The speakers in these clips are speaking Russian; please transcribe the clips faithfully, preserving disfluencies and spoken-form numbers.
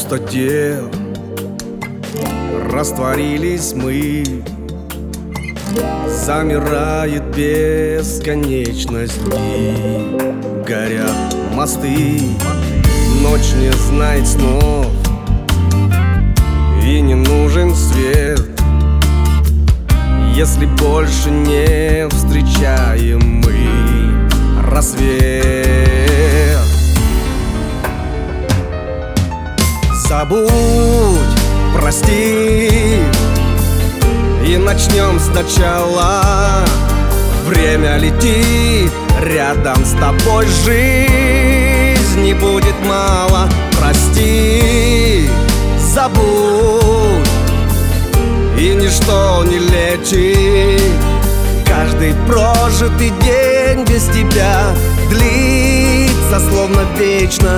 пустоте растворились мы. Замирает бесконечность, и горят мосты. Ночь не знает снов, и не нужен свет, если больше не встречаем мы рассвет. Забудь, прости, и начнем сначала. Время летит, рядом с тобой жизни будет мало. Прости, забудь, и ничто не лечит. Каждый прожитый день без тебя длится словно вечность.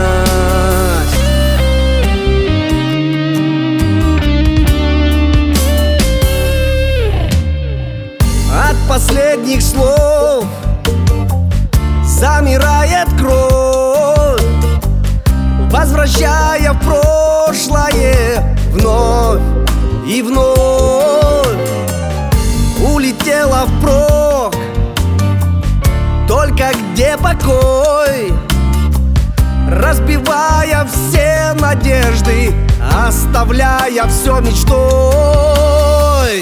От последних слов замирает кровь, возвращая в прошлое вновь и вновь. Улетела впрок, только где покой, разбивая все надежды, оставляя все мечтой.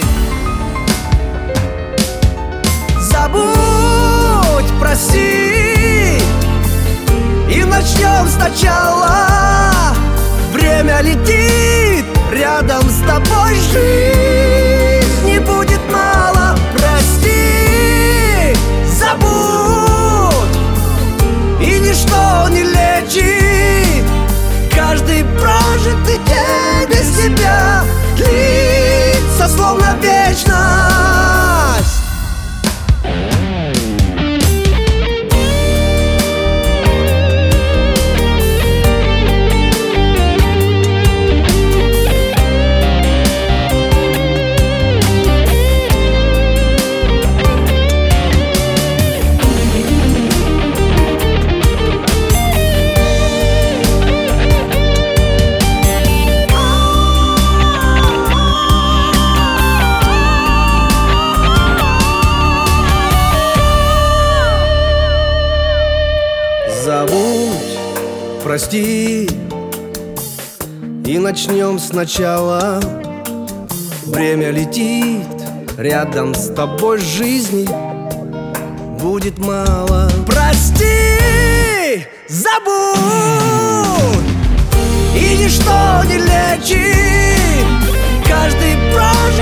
Забудь, прости, и начнем сначала. Время летит, рядом с тобой жизни будет мало. Прости, забудь, и ничто не лечит. Каждый прожитый день без тебя длится словно вечность. Забудь, прости, и начнем сначала. Время летит, рядом с тобой жизни будет мало. Прости, забудь, и ничто не лечит. Каждый прожитый